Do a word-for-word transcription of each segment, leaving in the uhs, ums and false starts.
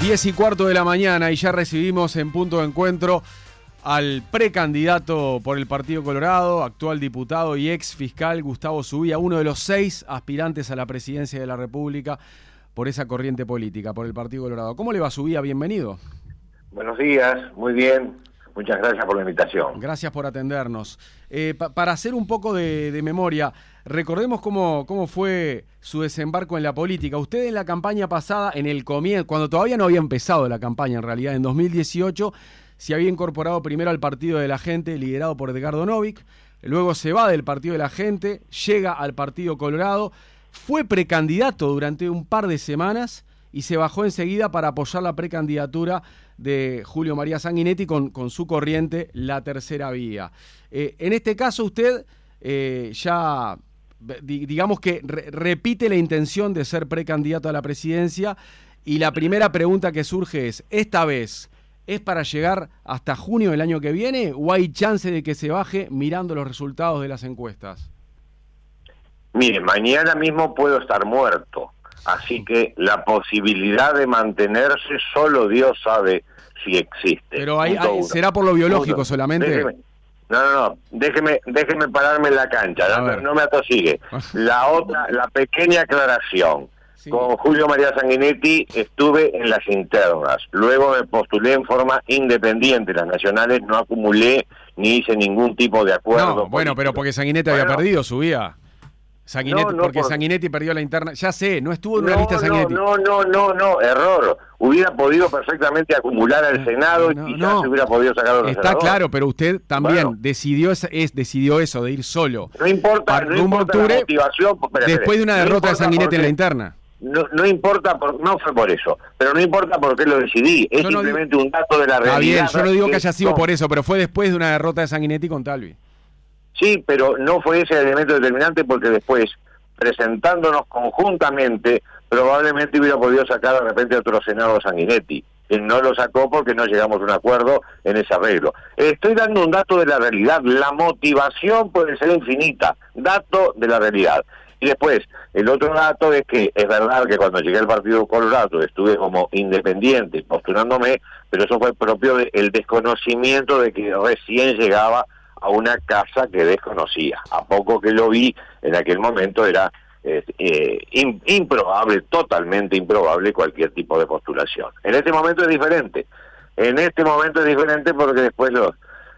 diez y cuarto de la mañana y ya recibimos en punto de encuentro al precandidato por el Partido Colorado, actual diputado y ex fiscal Gustavo Zubia, uno de los seis aspirantes a la presidencia de la República por esa corriente política, por el Partido Colorado. ¿Cómo le va, Zubia? Bienvenido. Buenos días, muy bien. Muchas gracias por la invitación. Gracias por atendernos. Eh, pa para hacer un poco de, de memoria, recordemos cómo, cómo fue su desembarco en la política. Usted en la campaña pasada, en el comienzo, cuando todavía no había empezado la campaña en realidad, en dos mil dieciocho, se había incorporado primero al Partido de la Gente, liderado por Edgardo Novick, luego se va del Partido de la Gente, llega al Partido Colorado, fue precandidato durante un par de semanas y se bajó enseguida para apoyar la precandidatura de Julio María Sanguinetti con, con su corriente La Tercera Vía. Eh, en este caso usted eh, ya, digamos que re repite la intención de ser precandidato a la presidencia y la primera pregunta que surge es, ¿esta vez es para llegar hasta junio del año que viene o hay chance de que se baje mirando los resultados de las encuestas? Mire, mañana mismo puedo estar muerto. Así que la posibilidad de mantenerse, solo Dios sabe si existe. Pero hay, hay, ¿será por lo biológico Punto. solamente? Déjeme, no, no, no. Déjeme, déjeme pararme en la cancha. No, no me atosigue. La otra, la pequeña aclaración. Sí. Con Julio María Sanguinetti estuve en las internas. Luego me postulé en forma independiente. Las nacionales no acumulé ni hice ningún tipo de acuerdo. No, bueno, político. Pero porque Sanguinetti bueno, había perdido su vida. Sanguinetti, no, no, porque por... Sanguinetti perdió la interna. Ya sé, no estuvo en una no, lista Sanguinetti. No, no, no, no, error. Hubiera podido perfectamente acumular al Senado no, no, y quizás no. se hubiera podido sacar a los Está senadores. Claro, pero usted también bueno. decidió, es, decidió eso, de ir solo. No importa, no importa octubre, la motivación. Espera, después de una derrota no de Sanguinetti en la interna. No, no importa, por, no fue por eso, pero no importa por qué lo decidí. Es yo simplemente no digo, un dato de la realidad. Está bien, yo no digo que haya sido por eso, pero fue después de una derrota de Sanguinetti con Talvi. Sí, pero no fue ese el elemento determinante porque después, presentándonos conjuntamente, probablemente hubiera podido sacar de repente otro senador Sanguinetti. Él no lo sacó porque no llegamos a un acuerdo en ese arreglo. Estoy dando un dato de la realidad. La motivación puede ser infinita. Dato de la realidad. Y después, el otro dato es que es verdad que cuando llegué al Partido Colorado estuve como independiente postulándome, pero eso fue propio del desconocimiento de que recién llegaba a una casa que desconocía. A poco que lo vi, en aquel momento era eh, eh, in, improbable, totalmente improbable cualquier tipo de postulación. En este momento es diferente. En este momento es diferente porque después los,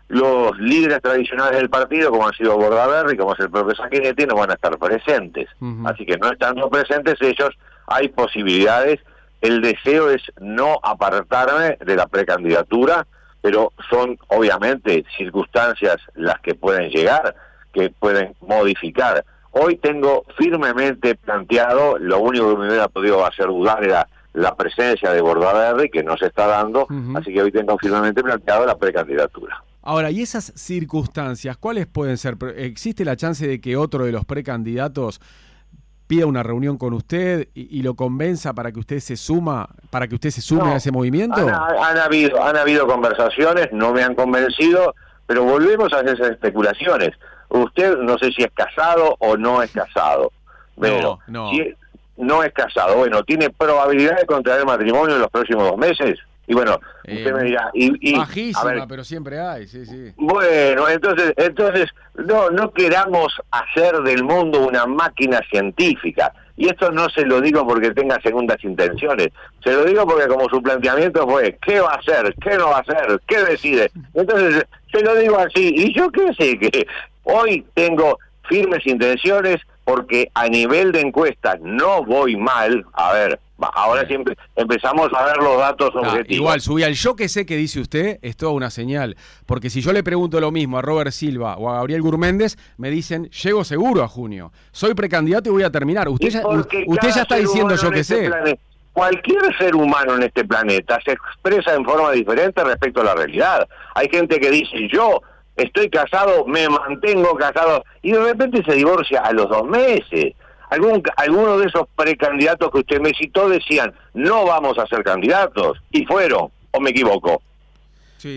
los líderes tradicionales del partido, como han sido Bordaberry, como es el propio Sanguinetti, no van a estar presentes. Uh-huh. Así que no estando presentes ellos, hay posibilidades. El deseo es no apartarme de la precandidatura, pero son obviamente circunstancias las que pueden llegar, que pueden modificar. Hoy tengo firmemente planteado, lo único que me hubiera podido hacer dudar era la presencia de Bordaberry, que no se está dando, uh-huh. así que hoy tengo firmemente planteado la precandidatura. Ahora, ¿y esas circunstancias cuáles pueden ser? ¿Existe la chance de que otro de los precandidatos pida una reunión con usted y, y lo convenza para que usted se suma, para que usted se sume no, a ese movimiento? Han, han habido, han habido conversaciones, no me han convencido, pero volvemos a esas especulaciones. Usted no sé si es casado o no es casado. Pero no, no. Si es, no es casado, bueno, ¿tiene probabilidad de contraer matrimonio en los próximos dos meses? Y bueno, eh, usted me dirá... Y, y, bajísima, a ver, pero siempre hay, sí, sí. Bueno, entonces, entonces no, no queramos hacer del mundo una máquina científica. Y esto no se lo digo porque tenga segundas intenciones. Se lo digo porque como su planteamiento fue, ¿qué va a hacer? ¿Qué no va a hacer? ¿Qué decide? Entonces, se lo digo así. Y yo qué sé, que hoy tengo firmes intenciones porque a nivel de encuestas no voy mal. A ver, ahora siempre empezamos a ver los datos ah, objetivos. Igual, Zubia, el yo que sé que dice usted es toda una señal, porque si yo le pregunto lo mismo a Robert Silva o a Gabriel Gurméndez, me dicen, llego seguro a junio, soy precandidato y voy a terminar. Usted ya, usted ya está diciendo yo que sé. Planeta, cualquier ser humano en este planeta se expresa en forma diferente respecto a la realidad. Hay gente que dice, yo estoy casado, me mantengo casado, y de repente se divorcia a los dos meses. Algún, algunos de esos precandidatos que usted me citó decían, no vamos a ser candidatos, y fueron, o me equivoco. Sí.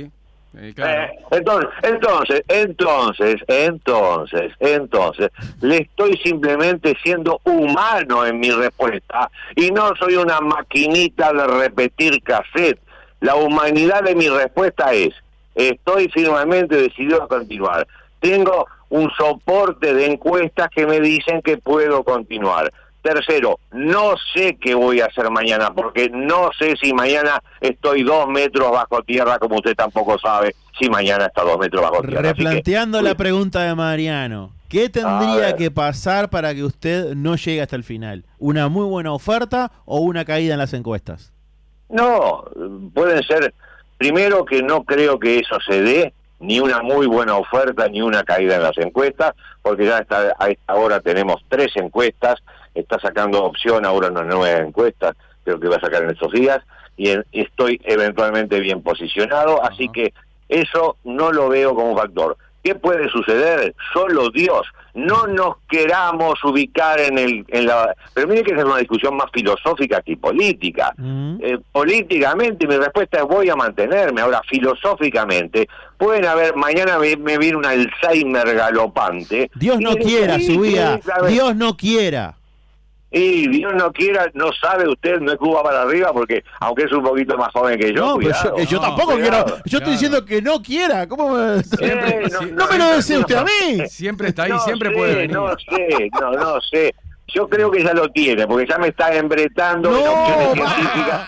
Eh, claro. eh, entonces, entonces, entonces, entonces, entonces, le estoy simplemente siendo humano en mi respuesta y no soy una maquinita de repetir cassette. La humanidad de mi respuesta es: estoy firmemente decidido a continuar. Tengo un soporte de encuestas que me dicen que puedo continuar. Tercero, no sé qué voy a hacer mañana, porque no sé si mañana estoy dos metros bajo tierra, como usted tampoco sabe si mañana está dos metros bajo tierra. Replanteando que, la uy, pregunta de Mariano, ¿qué tendría que pasar para que usted no llegue hasta el final? ¿Una muy buena oferta o una caída en las encuestas? No, pueden ser, primero que no creo que eso se dé, ni una muy buena oferta, ni una caída en las encuestas, porque ya está, a esta hora tenemos tres encuestas, está sacando opción ahora una nueva encuesta, creo que va a sacar en estos días, y en, estoy eventualmente bien posicionado, así uh-huh. que eso no lo veo como factor. ¿Qué puede suceder? Solo Dios. No nos queramos ubicar en el en la... Pero mire que es una discusión más filosófica que política. Uh-huh. Eh, políticamente mi respuesta es voy a mantenerme. Ahora, filosóficamente, pueden haber... Mañana me, me viene un Alzheimer galopante. Dios no quiera, Subía. Dios no quiera. Y Dios no quiera, no sabe usted, no es Cuba para arriba, porque aunque es un poquito más joven que yo, no, cuidado. Pero yo, yo no, tampoco cuidado. quiero, yo claro. estoy diciendo que no quiera, ¿cómo me... Siempre, eh, no, no, no me lo desee usted a mí. Siempre está ahí, no siempre sé, puede venir. No sé, no, no sé. Yo creo que ya lo tiene, porque ya me está embretando no, en opciones científicas.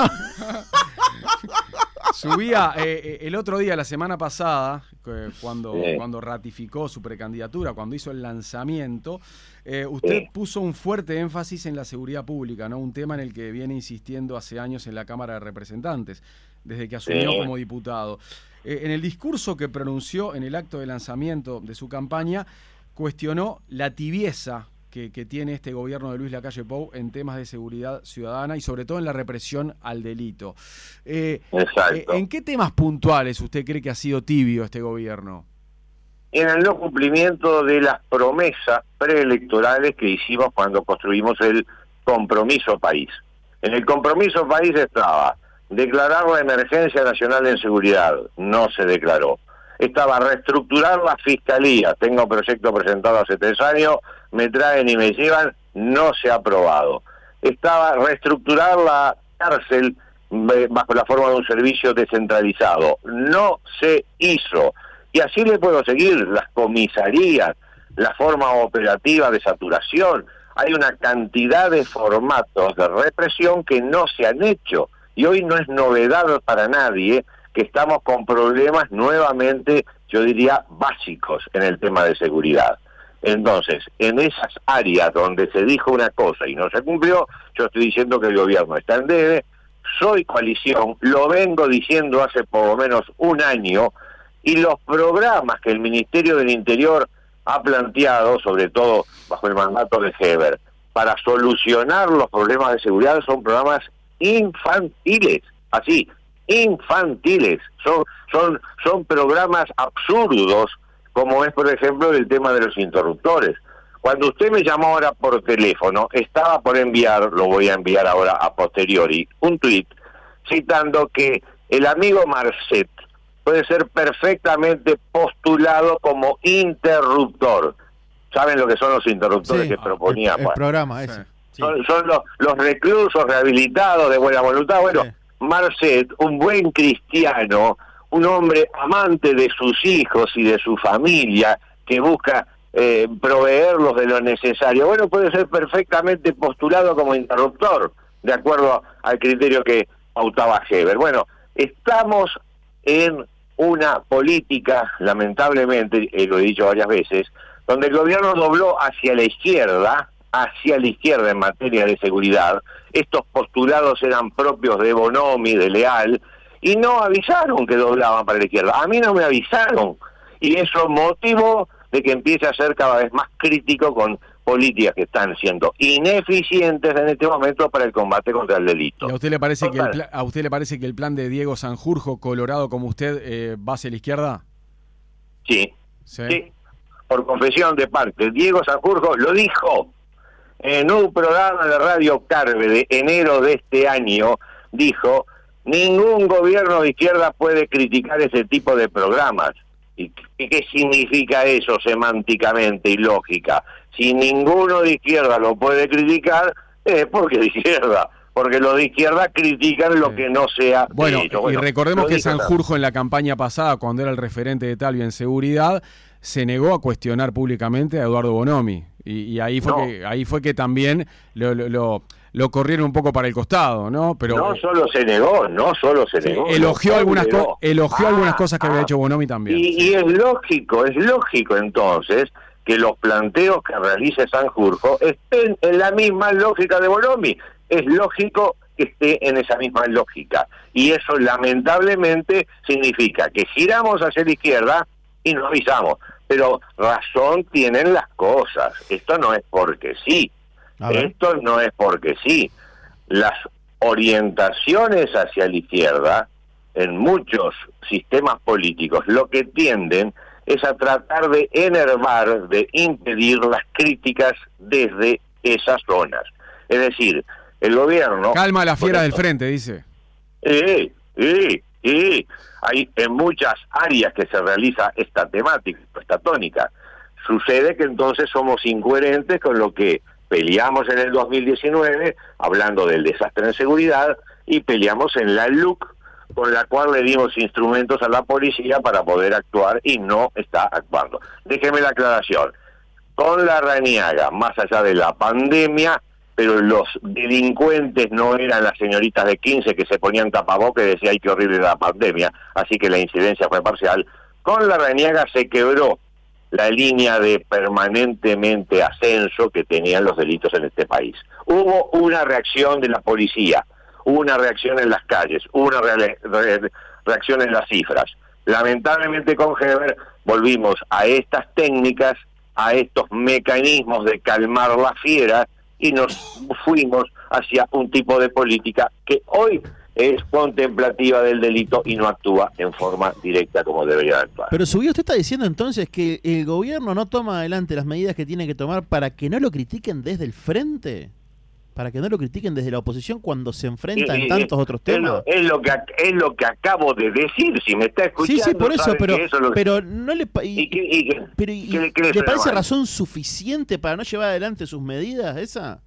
Subía eh, el otro día, la semana pasada, eh, cuando, sí. cuando ratificó su precandidatura, cuando hizo el lanzamiento, eh, usted sí. puso un fuerte énfasis en la seguridad pública, ¿no? Un tema en el que viene insistiendo hace años en la Cámara de Representantes, desde que asumió sí. como diputado. Eh, en el discurso que pronunció en el acto de lanzamiento de su campaña, cuestionó la tibieza Que, que tiene este gobierno de Luis Lacalle Pou en temas de seguridad ciudadana y sobre todo en la represión al delito. Eh, Exacto. Eh, ¿En qué temas puntuales usted cree que ha sido tibio este gobierno? En el no cumplimiento de las promesas preelectorales que hicimos cuando construimos el compromiso país. En el compromiso país estaba declarar la emergencia nacional en seguridad, no se declaró. Estaba reestructurar la fiscalía, tengo un proyecto presentado hace tres años, me traen y me llevan, no se ha aprobado. Estaba reestructurar la cárcel bajo la forma de un servicio descentralizado, no se hizo. Y así le puedo seguir, las comisarías, la forma operativa de saturación, hay una cantidad de formatos de represión que no se han hecho, y hoy no es novedad para nadie que estamos con problemas nuevamente, yo diría, básicos en el tema de seguridad. Entonces, en esas áreas donde se dijo una cosa y no se cumplió, yo estoy diciendo que el gobierno está en debe, soy coalición, lo vengo diciendo hace por lo menos un año, y los programas que el Ministerio del Interior ha planteado, sobre todo bajo el mandato de Heber, para solucionar los problemas de seguridad son programas infantiles, así, infantiles, son, son, son programas absurdos, como es, por ejemplo, el tema de los interruptores. Cuando usted me llamó ahora por teléfono, estaba por enviar, lo voy a enviar ahora a posteriori, un tuit citando que el amigo Marcet puede ser perfectamente postulado como interruptor. ¿Saben lo que son los interruptores sí, que proponía? El, el programa ese. Sí. Son, son los, los reclusos rehabilitados de buena voluntad. Bueno, sí. Marcet, un buen cristiano, un hombre amante de sus hijos y de su familia, que busca eh, proveerlos de lo necesario, bueno, puede ser perfectamente postulado como interruptor, de acuerdo al criterio que pautaba Heber. Bueno, estamos en una política, lamentablemente, eh, lo he dicho varias veces, donde el gobierno dobló hacia la izquierda, hacia la izquierda en materia de seguridad. Estos postulados eran propios de Bonomi, de Leal, y no avisaron que doblaban para la izquierda. A mí no me avisaron, y eso motivó de que empiece a ser cada vez más crítico con políticas que están siendo ineficientes en este momento para el combate contra el delito. ¿Y a usted le parece, que el, pla- a usted le parece que el plan de Diego Sanjurjo, colorado como usted, eh, va hacia la izquierda? Sí, sí, sí, por confesión de parte. Diego Sanjurjo lo dijo en un programa de Radio Carve de enero de este año, dijo Ningún gobierno de izquierda puede criticar ese tipo de programas. ¿Y qué significa eso semánticamente y lógica? Si ninguno de izquierda lo puede criticar, es porque de izquierda. Porque los de izquierda critican lo que no sea bueno, hecho. Bueno, y recordemos que dijo, Sanjurjo en la campaña pasada, cuando era el referente de Talvia en seguridad, se negó a cuestionar públicamente a Eduardo Bonomi. Y, y ahí fue no. que ahí fue que también lo, lo, lo, lo corrieron un poco para el costado, ¿no? Pero no solo se negó, no solo se negó. Sí, elogió algunas, co elogió ah, algunas cosas que ah, había hecho Bonomi también. Y, sí. y es lógico, es lógico entonces que los planteos que realice Sanjurjo estén en la misma lógica de Bonomi. Es lógico que esté en esa misma lógica. Y eso lamentablemente significa que giramos hacia la izquierda y nos avisamos. Pero razón tienen las cosas. Esto no es porque sí. Esto no es porque sí. Las orientaciones hacia la izquierda en muchos sistemas políticos lo que tienden es a tratar de enervar, de impedir las críticas desde esas zonas. Es decir, el gobierno... Calma la fiera del frente, dice. Eh, eh, eh. Hay en muchas áreas que se realiza esta temática, esta tónica. Sucede que entonces somos incoherentes con lo que peleamos en el dos mil diecinueve, hablando del desastre en seguridad, y peleamos en la L U C, con la cual le dimos instrumentos a la policía para poder actuar y no está actuando. Déjeme la aclaración. Con Larrañaga, más allá de la pandemia, pero los delincuentes no eran las señoritas de quince que se ponían tapabocas y decían, ay, qué horrible la pandemia, así que la incidencia fue parcial. Con Larrañaga se quebró la línea de permanentemente ascenso que tenían los delitos en este país. Hubo una reacción de la policía, hubo una reacción en las calles, hubo una re re reacción en las cifras. Lamentablemente con Heber volvimos a estas técnicas, a estos mecanismos de calmar la fiera, y nos fuimos hacia un tipo de política que hoy es contemplativa del delito y no actúa en forma directa como debería actuar. Pero Subía, usted está diciendo entonces que el gobierno no toma adelante las medidas que tiene que tomar para que no lo critiquen desde el frente, para que no lo critiquen desde la oposición cuando se enfrenta en tantos otros temas. Es lo, es lo que es lo que acabo de decir, si me está escuchando. Sí, sí, por eso, pero eso lo... pero no le y, ¿Y qué, y qué, pero, y, ¿qué, qué le, ¿le parece mal? razón suficiente para no llevar adelante sus medidas esa?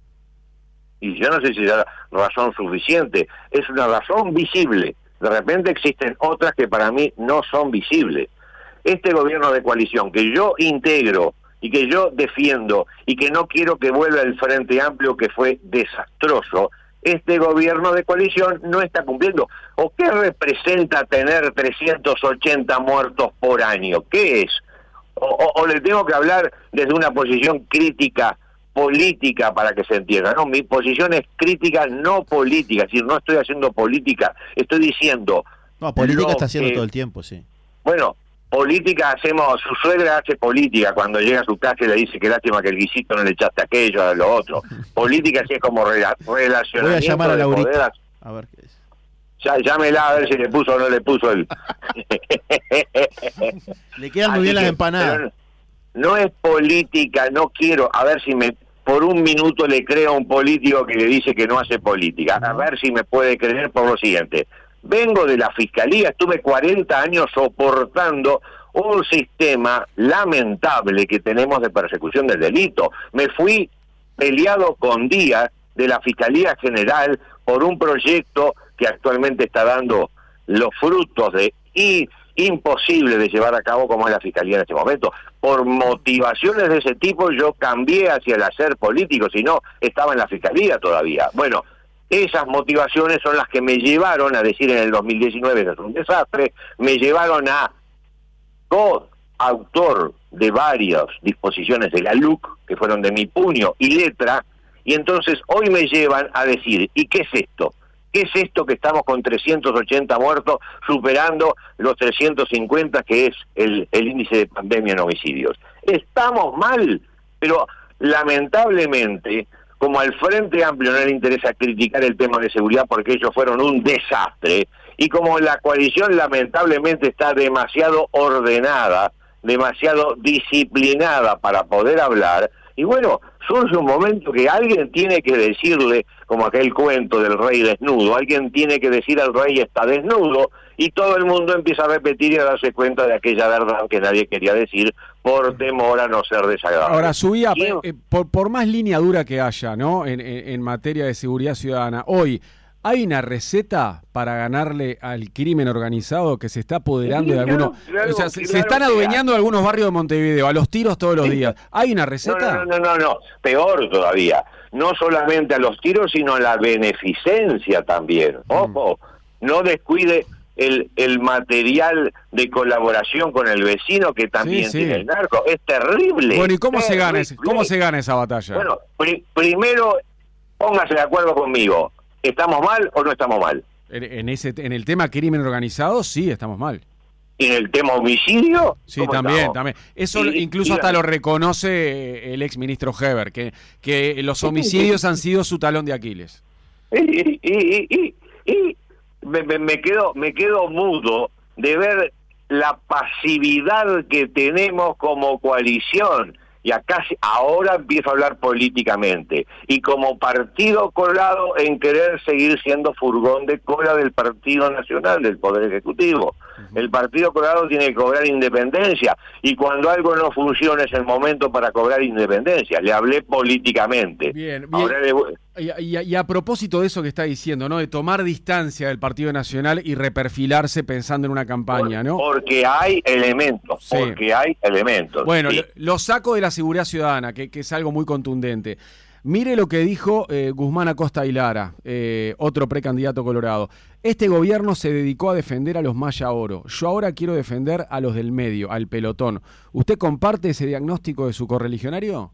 Y yo no sé si es razón suficiente, es una razón visible. De repente existen otras que para mí no son visibles. Este gobierno de coalición que yo integro y que yo defiendo y que no quiero que vuelva el Frente Amplio, que fue desastroso, este gobierno de coalición no está cumpliendo. ¿O qué representa tener trescientos ochenta muertos por año? ¿Qué es? O, o, o le tengo que hablar desde una posición crítica política para que se entienda. No, mi posición es crítica, no política. Es decir, no estoy haciendo política, estoy diciendo... No, política está haciendo que, todo el tiempo, sí. Bueno, política hacemos... Su suegra hace política cuando llega a su casa y le dice que lástima que el guisito no le echaste aquello, a lo otro. Política sí es como rela, relacionamiento. Voy a llamar a Laurita. Poder. A ver qué es. Ya, llámela a ver si le puso o no le puso el... Le quedan muy bien las empanadas. No es política, no quiero, a ver si me por un minuto le creo a un político que le dice que no hace política, a ver si me puede creer por lo siguiente. Vengo de la Fiscalía, estuve cuarenta años soportando un sistema lamentable que tenemos de persecución del delito. Me fui peleado con Díaz de la Fiscalía General por un proyecto que actualmente está dando los frutos de... y imposible de llevar a cabo como es la Fiscalía en este momento. Por motivaciones de ese tipo yo cambié hacia el hacer político, si no estaba en la Fiscalía todavía. Bueno, esas motivaciones son las que me llevaron a decir en el dos mil diecinueve que es un desastre, me llevaron a coautor de varias disposiciones de la L U C, que fueron de mi puño y letra, y entonces hoy me llevan a decir, ¿y qué es esto? ¿Qué es esto que estamos con trescientos ochenta muertos, superando los trescientos cincuenta que es el, el índice de pandemia en homicidios? Estamos mal, pero lamentablemente, como al Frente Amplio no le interesa criticar el tema de seguridad porque ellos fueron un desastre, y como la coalición lamentablemente está demasiado ordenada, demasiado disciplinada para poder hablar, Y bueno, surge un momento que alguien tiene que decirle, como aquel cuento del rey desnudo, alguien tiene que decir al rey está desnudo, y todo el mundo empieza a repetir y a darse cuenta de aquella verdad que nadie quería decir por temor a no ser desagradable. Ahora, Subía, eh, por, por más línea dura que haya, ¿no? En, en, en materia de seguridad ciudadana, hoy ¿hay una receta para ganarle al crimen organizado que se está apoderando sí, de algunos? Claro, o sea, se, claro se están adueñando de algunos barrios de Montevideo, a los tiros todos los días. ¿Hay una receta? No, no, no, no, no. Peor todavía. No solamente a los tiros, sino a la beneficencia también. Ojo, mm. no descuide el, el material de colaboración con el vecino que también sí, sí. tiene el narco. Es terrible. Bueno, ¿y cómo terrible. se gana ese, cómo se gana esa batalla? Bueno, pri primero póngase de acuerdo conmigo. ¿Estamos mal o no estamos mal? En, en ese en el tema crimen organizado, sí, estamos mal. ¿Y en el tema homicidio? Sí, también, estamos? también. Eso y, incluso y, hasta y, lo reconoce el ex ministro Heber, que, que los homicidios han sido su talón de Aquiles. Y, y, y, y me, me, quedo, me quedo mudo de ver la pasividad que tenemos como coalición. Y acá ahora empiezo a hablar políticamente, y como partido colado en querer seguir siendo furgón de cola del Partido Nacional, del Poder Ejecutivo. Uh-huh. El Partido Colorado tiene que cobrar independencia, y cuando algo no funciona es el momento para cobrar independencia. Le hablé políticamente. Bien, bien. Ahora le voy... Y, y, y a propósito de eso que está diciendo, ¿no? De tomar distancia del Partido Nacional y reperfilarse pensando en una campaña, Por, ¿no? Porque hay elementos, sí. porque hay elementos. Bueno, sí. lo, lo saco de la seguridad ciudadana, que, que es algo muy contundente. Mire lo que dijo eh, Guzmán Acosta y Lara, eh, otro precandidato colorado. Este gobierno se dedicó a defender a los Maya Oro. Yo ahora quiero defender a los del medio, al pelotón. ¿Usted comparte ese diagnóstico de su correligionario?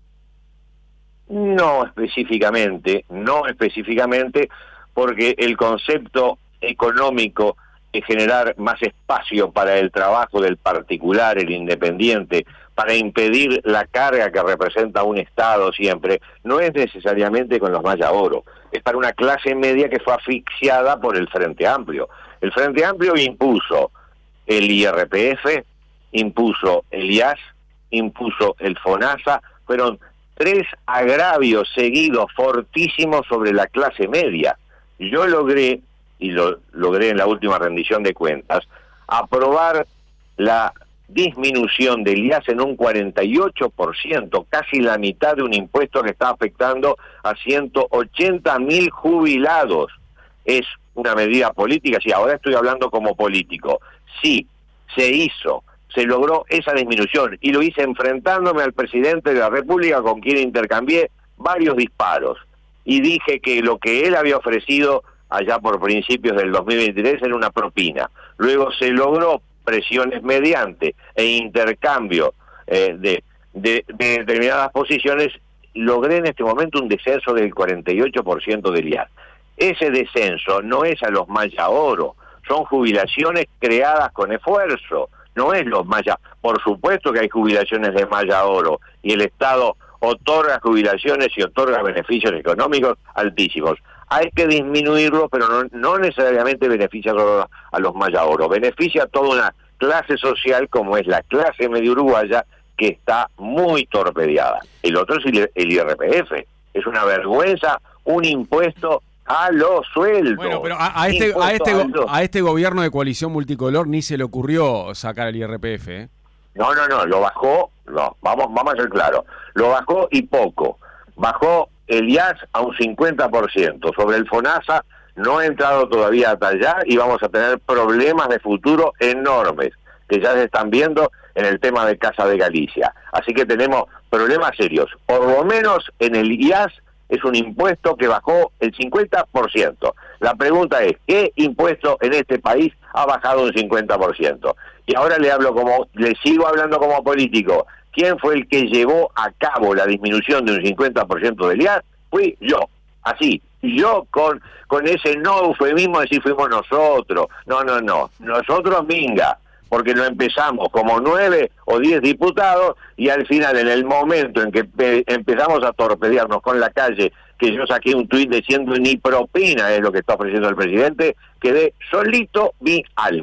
No específicamente, no específicamente, porque el concepto económico de generar más espacio para el trabajo del particular, el independiente, para impedir la carga que representa un Estado siempre, no es necesariamente con los Maya Oro, es para una clase media que fue asfixiada por el Frente Amplio. El Frente Amplio impuso el I R P F, impuso el I A S, impuso el FONASA, fueron tres agravios seguidos fortísimos sobre la clase media. Yo logré, y lo logré en la última rendición de cuentas, aprobar la disminución del I A S en un cuarenta y ocho por ciento, casi la mitad de un impuesto que está afectando a ciento ochenta mil jubilados. Es una medida política, sí, ahora estoy hablando como político. Sí, se hizo. Se logró esa disminución, y lo hice enfrentándome al presidente de la República, con quien intercambié varios disparos, y dije que lo que él había ofrecido allá por principios del dos mil veintitrés era una propina. Luego se logró presiones mediante e intercambio eh, de, de, de determinadas posiciones. Logré en este momento un descenso del cuarenta y ocho por ciento del I A S. Ese descenso no es a los Maya Oro, son jubilaciones creadas con esfuerzo. No es los Maya. Por supuesto que hay jubilaciones de Maya Oro, y el Estado otorga jubilaciones y otorga beneficios económicos altísimos. Hay que disminuirlo, pero no, no necesariamente beneficia solo a los Maya Oro. Beneficia a toda una clase social como es la clase media uruguaya, que está muy torpedeada. El otro es el I R P F. Es una vergüenza, un impuesto a los sueldos. Bueno, pero a, a este a este a, a este gobierno de coalición multicolor ni se le ocurrió sacar el I R P F, ¿eh? No, no, no, lo bajó, no, vamos, vamos a ser claros, lo bajó y poco. Bajó el I A S a un cincuenta por ciento. Sobre el FONASA no ha entrado todavía hasta allá, y vamos a tener problemas de futuro enormes, que ya se están viendo en el tema de Casa de Galicia. Así que tenemos problemas serios. Por lo menos en el I A S es un impuesto que bajó el cincuenta por ciento. La pregunta es, ¿qué impuesto en este país ha bajado un cincuenta por ciento? Y ahora le hablo como, le sigo hablando como político. ¿Quién fue el que llevó a cabo la disminución de un cincuenta por ciento del I A S? Fui yo. Así, yo con, con ese no eufemismo de decir fuimos nosotros. No, no, no. Nosotros, minga. Porque lo empezamos como nueve o diez diputados, y al final, en el momento en que empezamos a torpedearnos con la calle, que yo saqué un tuit diciendo ni propina es lo que está ofreciendo el presidente, quedé solito mi alma.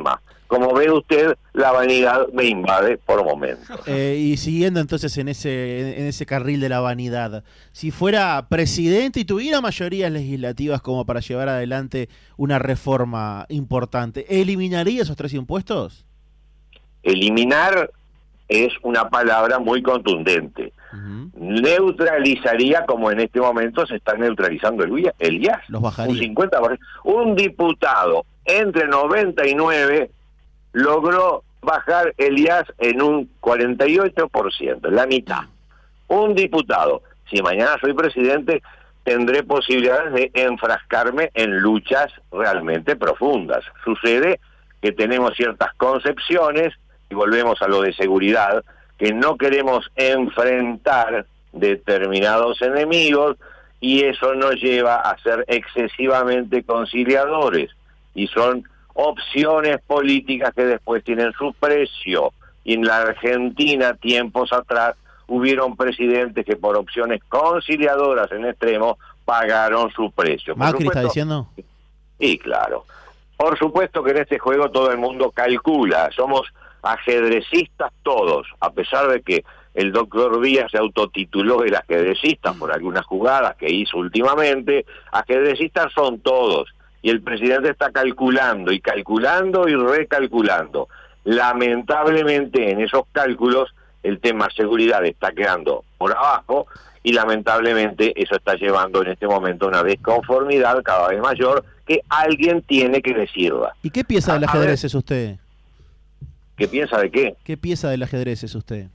como ve usted, la vanidad me invade por momentos. Eh, y siguiendo entonces en ese, en ese carril de la vanidad, si fuera presidente y tuviera mayorías legislativas como para llevar adelante una reforma importante, ¿eliminaría esos tres impuestos? Eliminar es una palabra muy contundente. Uh-huh. Neutralizaría, como en este momento se está neutralizando el, el I A S. Los bajaría. Un cincuenta por ciento. Un diputado entre noventa y nueve logró bajar el I A S en un cuarenta y ocho por ciento, la mitad. Un diputado. Si mañana soy presidente, tendré posibilidades de enfrascarme en luchas realmente profundas. Sucede que tenemos ciertas concepciones, y volvemos a lo de seguridad, que no queremos enfrentar determinados enemigos, y eso nos lleva a ser excesivamente conciliadores, y son opciones políticas que después tienen su precio. Y en la Argentina, tiempos atrás, hubieron presidentes que por opciones conciliadoras en extremo pagaron su precio. ¿Macri está diciendo? Y claro, por supuesto que en este juego todo el mundo calcula, somos ajedrecistas todos, a pesar de que el doctor Díaz se autotituló el ajedrecista por algunas jugadas que hizo últimamente. Ajedrecistas son todos, y el presidente está calculando y calculando y recalculando. Lamentablemente en esos cálculos el tema seguridad está quedando por abajo, y lamentablemente eso está llevando en este momento a una desconformidad cada vez mayor que alguien tiene que decirla. ¿Y qué pieza del ajedrez es usted? ¿Qué piensa de qué? ¿Qué pieza del ajedrez es usted?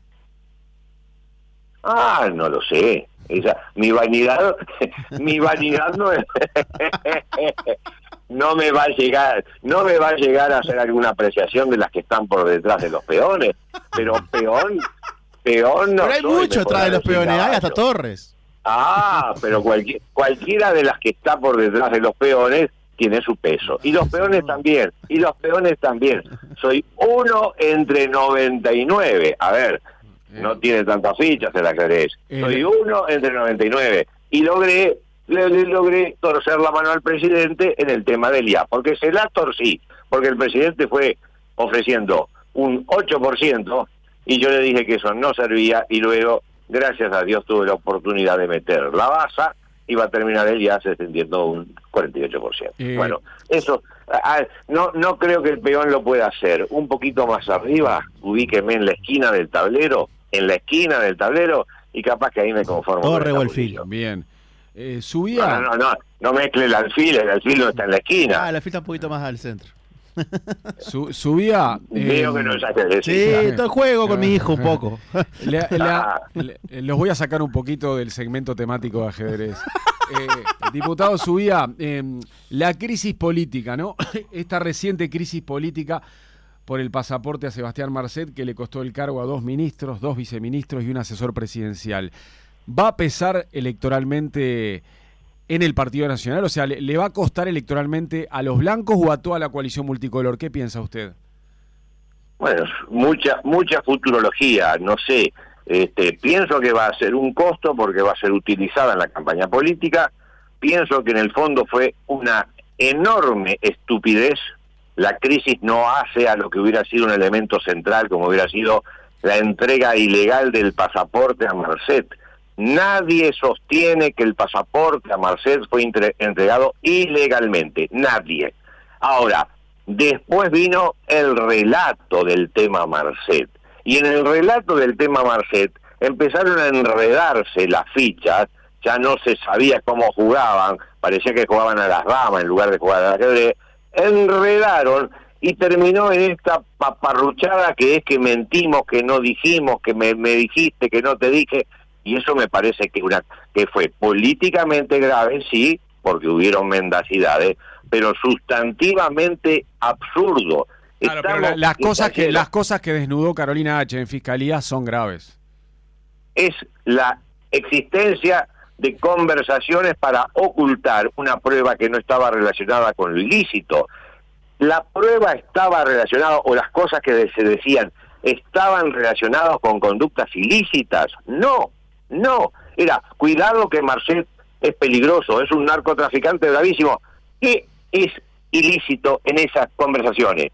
Ah, no lo sé. Esa, mi vanidad, mi vanidad no es, no me va a llegar, no me va a llegar a hacer alguna apreciación de las que están por detrás de los peones, pero peón, peón no. Pero hay mucho detrás de los peones, hay hasta torres. Ah, pero cualquier, cualquiera de las que está por detrás de los peones tiene su peso. Y los peones también, y los peones también. Soy uno entre noventa y nueve. A ver, no tiene tantas fichas el ajedrez. Soy uno entre noventa y nueve. Y logré, le, le logré torcer la mano al presidente en el tema del I A, porque se la torcí, porque el presidente fue ofreciendo un ocho por ciento y yo le dije que eso no servía, y luego, gracias a Dios, tuve la oportunidad de meter la baza, y va a terminar el I A S descendiendo un cuarenta y ocho por ciento. Eh. Bueno, eso, a, no no creo que el peón lo pueda hacer. Un poquito más arriba, ubíqueme en la esquina del tablero, en la esquina del tablero, y capaz que ahí me conformo. Torre o alfil. Bien. Eh, subía... No, no, no, no, no mezcle el alfil, el alfil no está en la esquina. Ah, el alfil está un poquito más al centro. Su, subía... Eh, Veo que no es ajedrez. Sí, estoy juego con mi hijo un poco. Le, la, le, los voy a sacar un poquito del segmento temático de ajedrez. Eh, diputado Subía, eh, la crisis política, ¿no? Esta reciente crisis política por el pasaporte a Sebastián Marcet, que le costó el cargo a dos ministros, dos viceministros y un asesor presidencial. ¿Va a pesar electoralmente en el Partido Nacional? O sea, ¿le, le va a costar electoralmente a los blancos o a toda la coalición multicolor? ¿Qué piensa usted? Bueno, mucha mucha futurología, no sé. Este, pienso que va a ser un costo porque va a ser utilizada en la campaña política. Pienso que en el fondo fue una enorme estupidez. La crisis no hace a lo que hubiera sido un elemento central, como hubiera sido la entrega ilegal del pasaporte a Marcet. Nadie sostiene que el pasaporte a Marcet fue entre, entregado ilegalmente. Nadie. Ahora, después vino el relato del tema Marcet. Y en el relato del tema Marcet empezaron a enredarse las fichas, ya no se sabía cómo jugaban, parecía que jugaban a las damas en lugar de jugar al ajedrez, enredaron y terminó en esta paparruchada que es que mentimos, que no dijimos, que me, me dijiste, que no te dije, y eso me parece que una que fue políticamente grave, sí, porque hubieron mendacidades, pero sustantivamente absurdo. Claro, pero la, las cosas que las cosas que desnudó Carolina H. en Fiscalía son graves. Es la existencia de conversaciones para ocultar una prueba que no estaba relacionada con lo ilícito. La prueba estaba relacionada, o las cosas que se decían, estaban relacionadas con conductas ilícitas. No, no. Era, cuidado que Marcet es peligroso, es un narcotraficante gravísimo. ¿Qué es ilícito en esas conversaciones?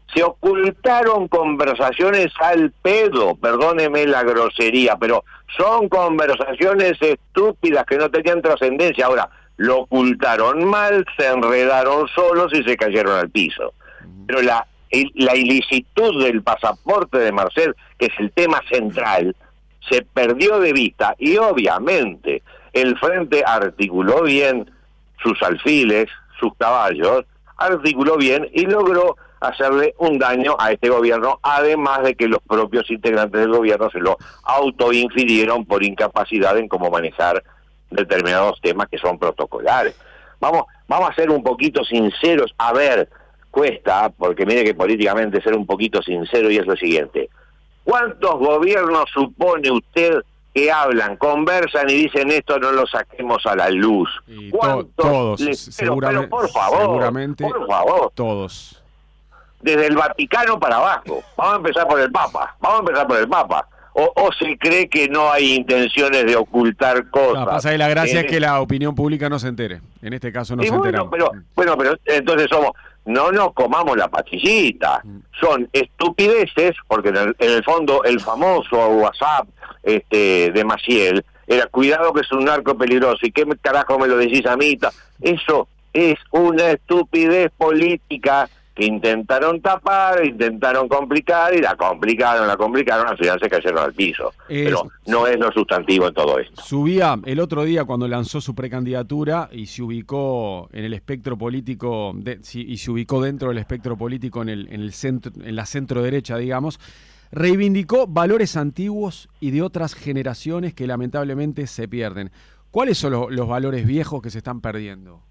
Se ocultaron conversaciones al pedo, perdóneme la grosería, pero son conversaciones estúpidas que no tenían trascendencia. Ahora, lo ocultaron mal, se enredaron solos y se cayeron al piso. Pero la, la ilicitud del pasaporte de Marcel, que es el tema central, se perdió de vista y obviamente el Frente articuló bien sus alfiles, sus caballos, articuló bien y logró hacerle un daño a este gobierno, además de que los propios integrantes del gobierno se lo autoinfirieron por incapacidad en cómo manejar determinados temas que son protocolares. Vamos, vamos a ser un poquito sinceros, a ver, cuesta, porque mire que políticamente ser un poquito sincero y es lo siguiente. ¿Cuántos gobiernos supone usted que hablan, conversan y dicen esto no lo saquemos a la luz? Y to todos, les... pero, seguramente, pero por favor, seguramente por favor. Todos. Desde el Vaticano para abajo. Vamos a empezar por el Papa. Vamos a empezar por el Papa. O, o se cree que no hay intenciones de ocultar cosas. No, pasa que la gracia en... es que la opinión pública no se entere. En este caso no y se bueno, enteramos. pero bueno, pero entonces somos, no nos comamos la pastillita. Mm. Son estupideces, porque en el, en el fondo el famoso WhatsApp este de Maciel era cuidado que es un narco peligroso. ¿Y qué carajo me lo decís a mí? Eso es una estupidez política que intentaron tapar, intentaron complicar y la complicaron, la complicaron, al final se cayeron al piso. Es, pero no es lo sustantivo en todo esto. Subía el otro día cuando lanzó su precandidatura y se ubicó en el espectro político de, y se ubicó dentro del espectro político en el, en el centro, en la centro derecha, digamos, reivindicó valores antiguos y de otras generaciones que lamentablemente se pierden. ¿Cuáles son los, los valores viejos que se están perdiendo?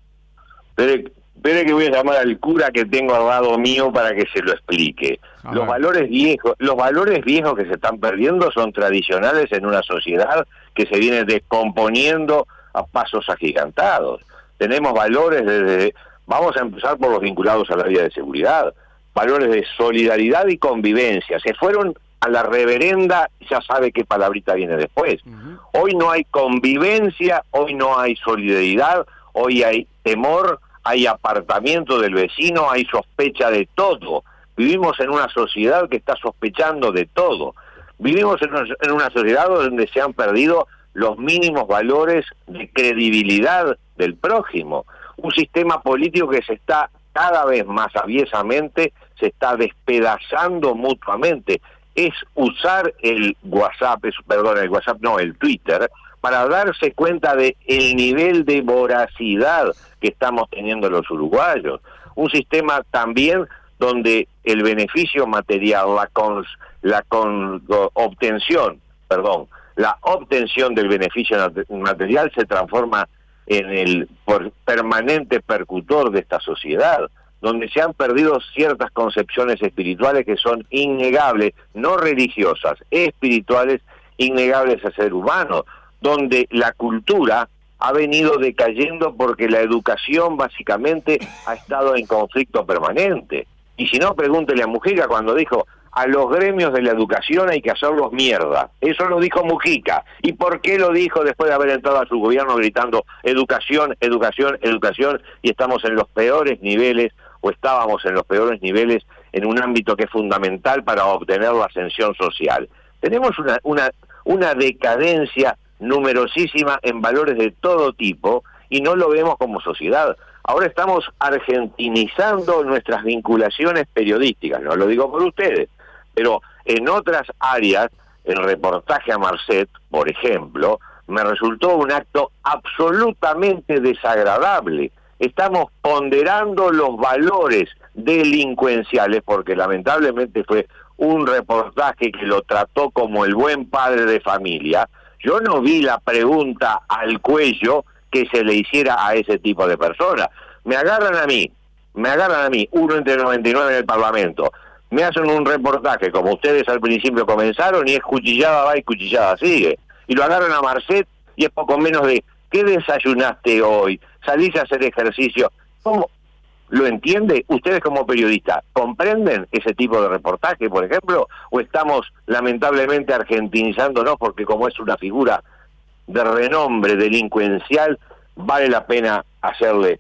Pero, Espere que voy a llamar al cura que tengo al lado mío para que se lo explique. A los ver. valores viejos, los valores viejos que se están perdiendo son tradicionales en una sociedad que se viene descomponiendo a pasos agigantados. Tenemos valores desde, vamos a empezar por los vinculados al área de seguridad, valores de solidaridad y convivencia. Se fueron a la reverenda, ya sabe qué palabrita viene después. Uh-huh. Hoy no hay convivencia, hoy no hay solidaridad, hoy hay temor, hay apartamiento del vecino, hay sospecha de todo. Vivimos en una sociedad que está sospechando de todo. Vivimos en una, en una sociedad donde se han perdido los mínimos valores de credibilidad del prójimo. Un sistema político que se está cada vez más aviesamente, se está despedazando mutuamente. Es usar el WhatsApp, es, perdón, el WhatsApp no, el Twitter, para darse cuenta de el nivel de voracidad que estamos teniendo los uruguayos. Un sistema también donde el beneficio material, la con, la con, obtención, perdón, la obtención del beneficio material se transforma en el por, permanente percutor de esta sociedad, donde se han perdido ciertas concepciones espirituales que son innegables, no religiosas, espirituales, innegables al ser humano, donde la cultura ha venido decayendo porque la educación básicamente ha estado en conflicto permanente. Y si no, pregúntele a Mujica cuando dijo, a los gremios de la educación hay que hacerlos mierda. Eso lo dijo Mujica. ¿Y por qué lo dijo después de haber entrado a su gobierno gritando educación, educación, educación? Y estamos en los peores niveles, o estábamos en los peores niveles, en un ámbito que es fundamental para obtener la ascensión social. Tenemos una, una, una decadencia numerosísima en valores de todo tipo y no lo vemos como sociedad. Ahora estamos argentinizando nuestras vinculaciones periodísticas, no lo digo por ustedes, pero en otras áreas, el reportaje a Marcet, por ejemplo, me resultó un acto absolutamente desagradable. Estamos ponderando los valores delincuenciales, porque lamentablemente fue un reportaje que lo trató como el buen padre de familia. Yo no vi la pregunta al cuello que se le hiciera a ese tipo de personas. Me agarran a mí, me agarran a mí, uno entre noventa y nueve en el Parlamento, me hacen un reportaje como ustedes al principio comenzaron y es cuchillada va y cuchillada sigue. Y lo agarran a Marcet y es poco menos de, ¿qué desayunaste hoy? ¿Salís a hacer ejercicio? ¿Cómo? ¿Lo entiende? ¿Ustedes como periodistas comprenden ese tipo de reportaje, por ejemplo? ¿O estamos lamentablemente argentinizándonos porque como es una figura de renombre delincuencial, vale la pena hacerle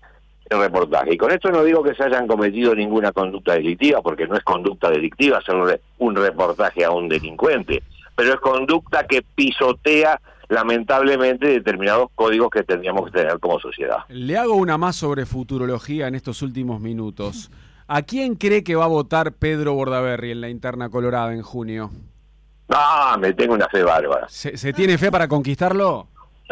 el reportaje. Y con esto no digo que se hayan cometido ninguna conducta delictiva, porque no es conducta delictiva hacer un reportaje a un delincuente, pero es conducta que pisotea lamentablemente determinados códigos que tendríamos que tener como sociedad. Le hago una más sobre futurología en estos últimos minutos. ¿A quién cree que va a votar Pedro Bordaberry en la interna colorada en junio? Ah, me tengo una fe bárbara. ¿Se, ¿se tiene fe para conquistarlo?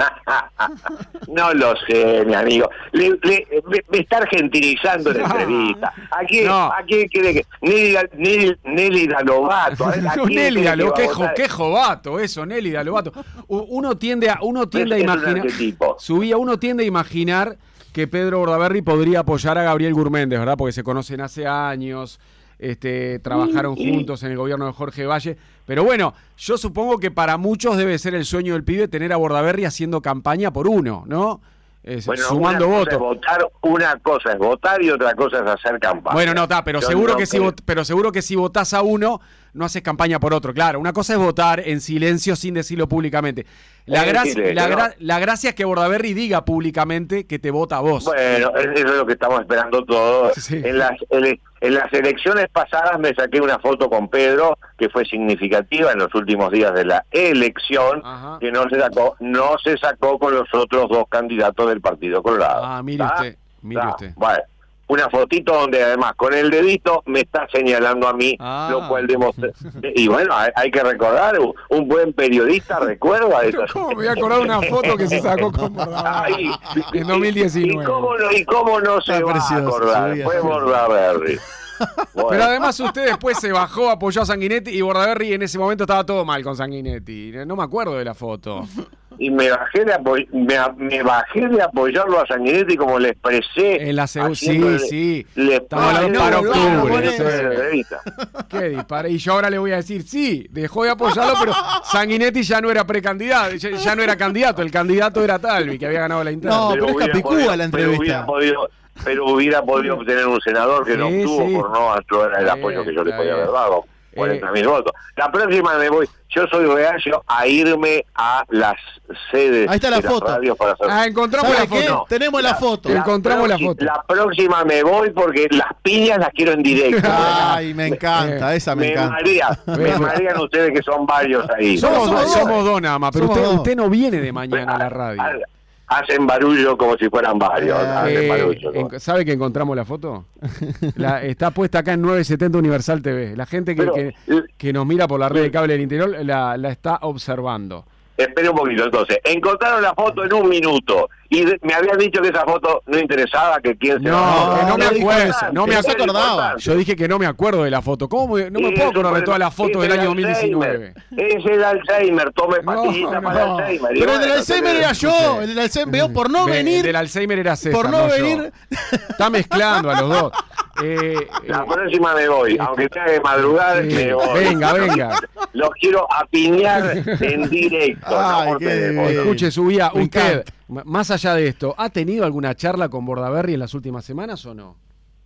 No lo sé, mi amigo. Le, le, me, me está argentinizando la entrevista. ¿A quién, no. ¿a quién cree que...? Nelly, Nelly, Nelly Dalovato. Nelly Dalovato, qué, jo, qué jovato eso, Nelly Dalovato. Uno tiende a, uno tiende es, a imaginar... Subía, uno tiende a imaginar que Pedro Bordaberry podría apoyar a Gabriel Gurméndez, ¿verdad? Porque se conocen hace años... Este, trabajaron juntos en el gobierno de Jorge Valle, pero bueno, yo supongo que para muchos debe ser el sueño del pibe tener a Bordaberry haciendo campaña por uno, ¿no? Es, bueno, sumando una cosa votos. Es votar, una cosa es votar y otra cosa es hacer campaña. Bueno, no está, pero yo seguro no que si vot, pero seguro que si votás a uno, no haces campaña por otro. Claro, una cosa es votar en silencio sin decirlo públicamente. La, gra silencio, la, gra ¿no? la gracia es que Bordaberry diga públicamente que te vota a vos. Bueno, eso es lo que estamos esperando todos. Sí. En las en, en las elecciones pasadas me saqué una foto con Pedro que fue significativa en los últimos días de la elección. Ajá. Que no se sacó, no se sacó con los otros dos candidatos del Partido Colorado. Ah, mire ¿Ah? usted, mire ¿Ah? usted. Bueno. Una fotito donde además con el dedito me está señalando a mí, ah. lo cual demuestra. Y bueno, hay, hay que recordar, un, un buen periodista recuerda eso. ¿Cómo me voy a acordar una foto que se sacó con Bordaberry en dos mil diecinueve? ¿Y cómo no, y cómo no se va a acordar? Fue Bordaberry. Bueno. Pero además usted después se bajó, apoyó a Sanguinetti y Bordaberry en ese momento estaba todo mal con Sanguinetti. No me acuerdo de la foto. Y me bajé de apoy me, me bajé de apoyarlo a Sanguinetti como le expresé. En la segunda, sí, sí. Le Estamos hablando para octubre. Qué disparo. Y yo ahora le voy a decir, sí, dejó de apoyarlo, pero Sanguinetti ya no era precandidato, ya, ya no era candidato, el candidato era Talvi, que había ganado la interna. No, pero, pero es Capicúa la entrevista. Pero hubiera podido obtener un senador que sí, no obtuvo sí. por no actuar el apoyo sí, que yo le podía haber dado. cuarenta mil eh. votos. La próxima me voy, yo soy reacio a irme a las sedes. Ahí está la de foto. Las radios para hacer... Ah, encontramos la foto. No, Tenemos la, la foto. La encontramos la foto. La próxima me voy porque las piñas las quiero en directo. Ay, me encanta, esa me, me encanta. María, me marean ustedes que son varios ahí. Somos, somos, somos dos nada más, pero usted, usted no viene de mañana a la radio. A, Hacen barullo como si fueran varios. Eh, barullo, ¿no? ¿Sabe que encontramos la foto? La, está puesta acá en nueve setenta Universal T V. La gente que, Pero, que, que nos mira por la red de cable del interior la, la está observando. Espera un poquito, entonces. Encontraron la foto en un minuto. Y de, me habían dicho que esa foto no interesaba, que quién se... No, va que no, no me acuerdo. No me acordaba. Yo dije que no me acuerdo de la foto. ¿Cómo? No me puedo acordar de todas las fotos del año dos mil diecinueve. Es el Alzheimer. Tome pastillita no, no. para el Alzheimer. Pero el del Alzheimer era yo. El del Alzheimer, veo por no venir. El del Alzheimer era César, por no, no venir. Está mezclando a los dos. Eh, la próxima me voy, eh, aunque sea de madrugada, sí, me voy. Venga, venga. Los quiero apiñar en directo. Ay, no qué Escuche, Subía, usted, más allá de esto, ¿ha tenido alguna charla con Bordaberry en las últimas semanas o no?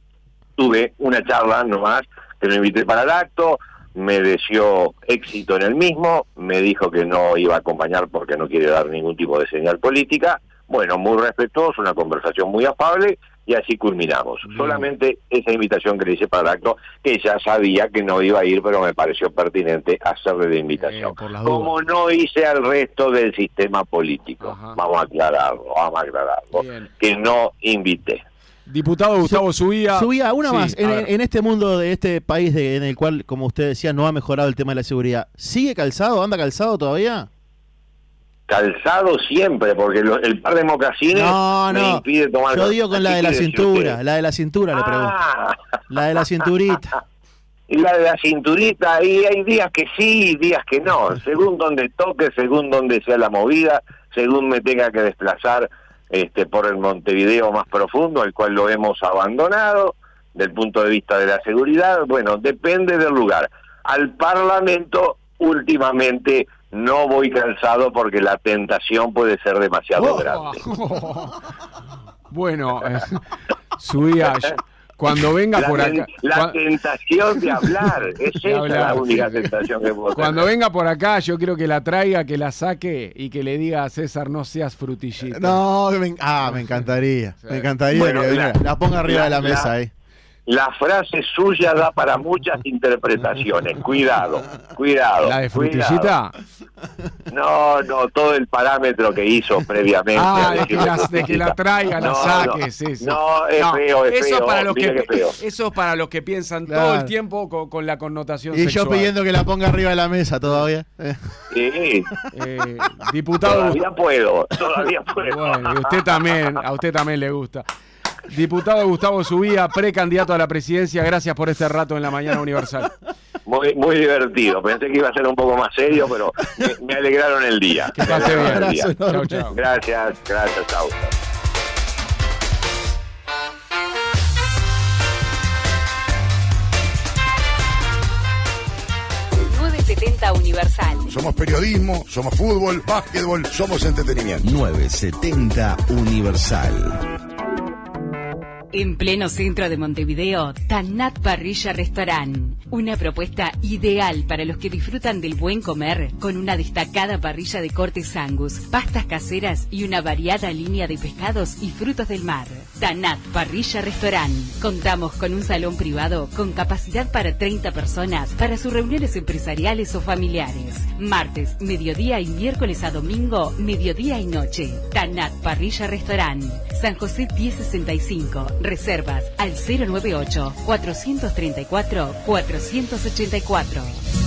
Tuve una charla nomás, que me invité para el acto, me deseó éxito en el mismo, me dijo que no iba a acompañar porque no quiere dar ningún tipo de señal política. Bueno, muy respetuoso, una conversación muy afable, y así culminamos. Bien. Solamente esa invitación que le hice para el acto, que ya sabía que no iba a ir, pero me pareció pertinente hacerle la invitación. Eh, Como no hice al resto del sistema político. Ajá. Vamos a aclararlo, vamos a aclararlo. Bien. Que no invité. Diputado Gustavo Subía. Subía, una sí, más. En, en este mundo de este país de, en el cual, como usted decía, no ha mejorado el tema de la seguridad, ¿sigue calzado? ¿Anda calzado todavía? Calzado siempre, porque lo, el par de mocasines no, no. me impide tomar... Yo digo con la de la cintura, la de la cintura le pregunto. Ah. La de la cinturita. Y la de la cinturita, y hay días que sí y días que no, según donde toque, según donde sea la movida, según me tenga que desplazar este por el Montevideo más profundo, el cual lo hemos abandonado, del punto de vista de la seguridad, bueno, depende del lugar. Al Parlamento, últimamente... no voy calzado porque la tentación puede ser demasiado oh, grande. Oh. Bueno, eh, Subía, Cuando venga la por ten, acá. La Cuando, tentación de hablar. Es esa hablar, la única sí. tentación que puedo Cuando tener. venga por acá, yo quiero que la traiga, que la saque y que le diga a César, no seas frutillita. No, me, ah, me encantaría. Sí. Me encantaría Bueno, que la, la, la ponga arriba la, de la mesa la, ahí. La frase suya da para muchas interpretaciones. Cuidado, cuidado. ¿La de cuidado. frutillita? No, no, todo el parámetro que hizo previamente. Ah, de que, la, de que la traiga, la no, saque, no, sí, sí. No, es no, feo, es eso feo. Es para los que, que feo. Eso es para los que piensan claro. todo el tiempo con, con la connotación y sexual. yo pidiendo que la ponga arriba de la mesa todavía. Sí. Eh, diputado... Todavía puedo, todavía puedo. Bueno, y usted también, a usted también le gusta. Diputado Gustavo Subía, precandidato a la presidencia, gracias por este rato en la Mañana Universal. Muy, muy divertido. Pensé que iba a ser un poco más serio, pero me, me alegraron el día. Que pase bien. El día. Chau, chau. Gracias, gracias, chau. novecientos setenta Universal. Somos periodismo, somos fútbol, básquetbol, somos entretenimiento. novecientos setenta Universal. En pleno centro de Montevideo, Tanat Parrilla Restaurant. Una propuesta ideal para los que disfrutan del buen comer, con una destacada parrilla de cortes Angus, pastas caseras y una variada línea de pescados y frutos del mar. Tanat Parrilla Restaurant. Contamos con un salón privado con capacidad para treinta personas para sus reuniones empresariales o familiares. Martes, mediodía y miércoles a domingo, mediodía y noche. Tanat Parrilla Restaurant. San José diez sesenta y cinco. Reservas al cero noventa y ocho, cuatrocientos treinta y cuatro, cuatrocientos ochenta y cuatro.